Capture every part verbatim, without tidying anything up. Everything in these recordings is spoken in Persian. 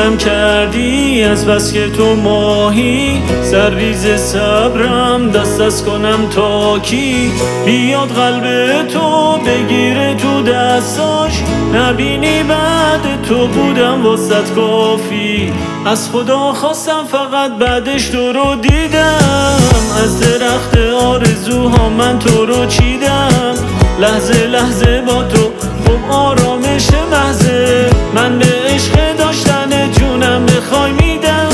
دیوونم کردی از بس که تو ماهی، سرریز صبرم دست از کنم تا کی بیاد قلب تو بگیره تو دستاش، نبینی بعد تو بودم واسط کافی. از خدا خواستم فقط بعدش تو رو دیدم، از درخت آرزوها من تو رو چیدم، لحظه لحظه با تو خوب آرامش محضه، من به عشق داشتن جونم بخوای میدم.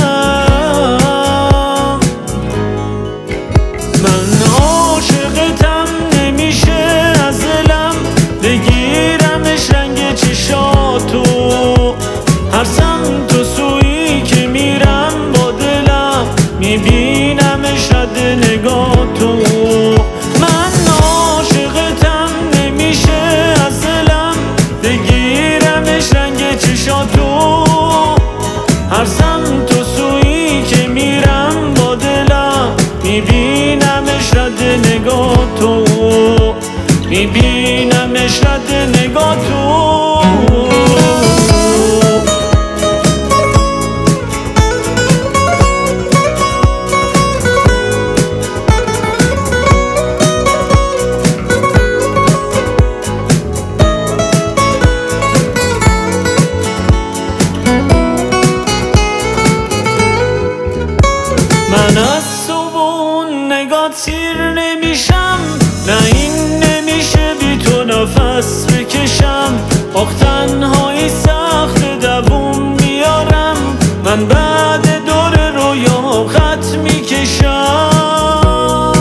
من عاشقتم نمیشه از دلم بگیرمش رنگ چشاتو، هر سمت و سویی که میرم با دلم میبینمش رد نگاه تو. من عاشقتم نمیشه از دلم بگیرمش رنگ چشاتو، هر سمت و سویی که میرم با دلم میبینمش رد نگاه تو، میبینمش رد نگاه تو. من از تو و اون نگات سیر نمیشم، نه این نمیشه بی تو نفس بکشم، آخ تنهایی سخت دووم میارم، من بعد دور رویا خط میکشم.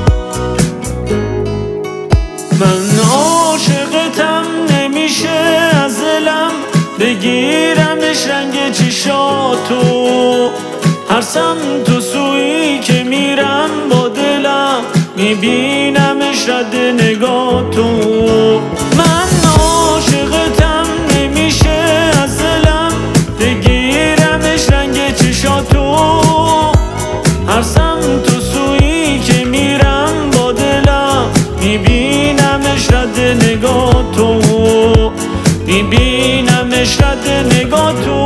من عاشقتم نمیشه از دلم بگیرمش رنگ چشاتو، هر سمت و سویی که میرم با دلم میبینمش رد نگاه تو. من عاشقتم نمیشه از دلم بگیرمش رنگ چشاتو، هر سمت و سویی که میرم با دلم میبینمش رد نگاه تو، میبینمش رد نگاه تو.